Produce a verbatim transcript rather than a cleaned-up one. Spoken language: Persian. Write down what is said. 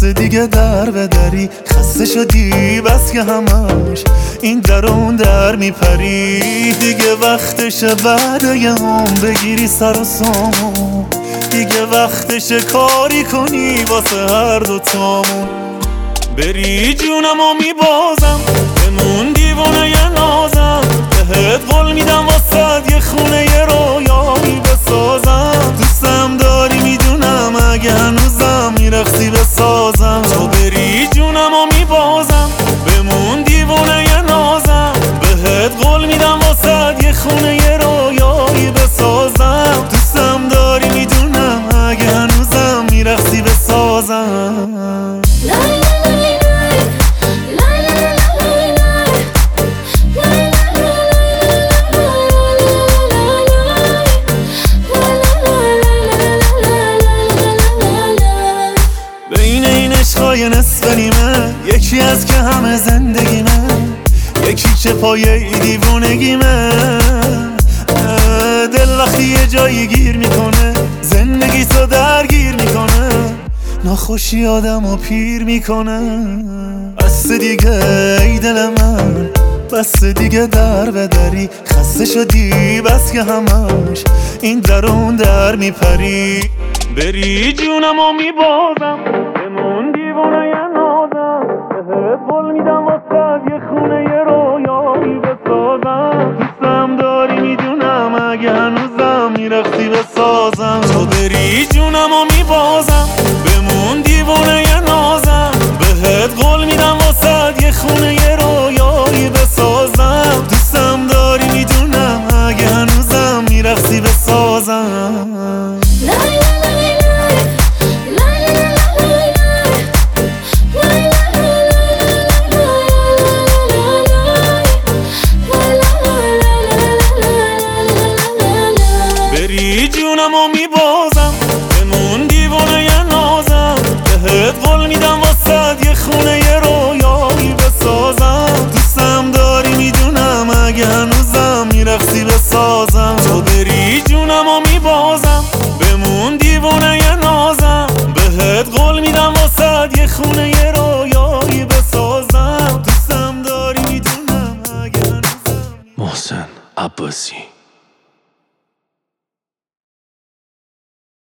بس دیگه در به دری، خسته شدی بس که همش این در اون در میپری. دیگه وقتشه برای هم بگیری سر و سامون، دیگه وقتشه کاری کنی واسه هر دوتامون. بری جونم و میبازم بمون دیوونه ی نازم، بهت قول میدم واسه یه خونه ی رویایی بسازم. دوستم داری میدونم اگه هنوزم میرقصی بسازم. تو بری جونم و میبازم بمون دیوونه ی نازم، بهت قول میدم واسه یه خونه ی رویایی بسازم. دوستم داری میدونم اگه هنوزم میرقصی بسازم. عشقای نصف نیمه، یکی از که همه زندگیمه، یکی چه پایه دیوونگیمه. دل وقتی یه جایی گیر میکنه زندگی تو درگیر میکنه، ناخوشی آدمو پیر میکنه. بس دیگه ای دل من، بس دیگه در به دری، خسته شدی بس که همش این در اون در میپری. بری جونم و میبازم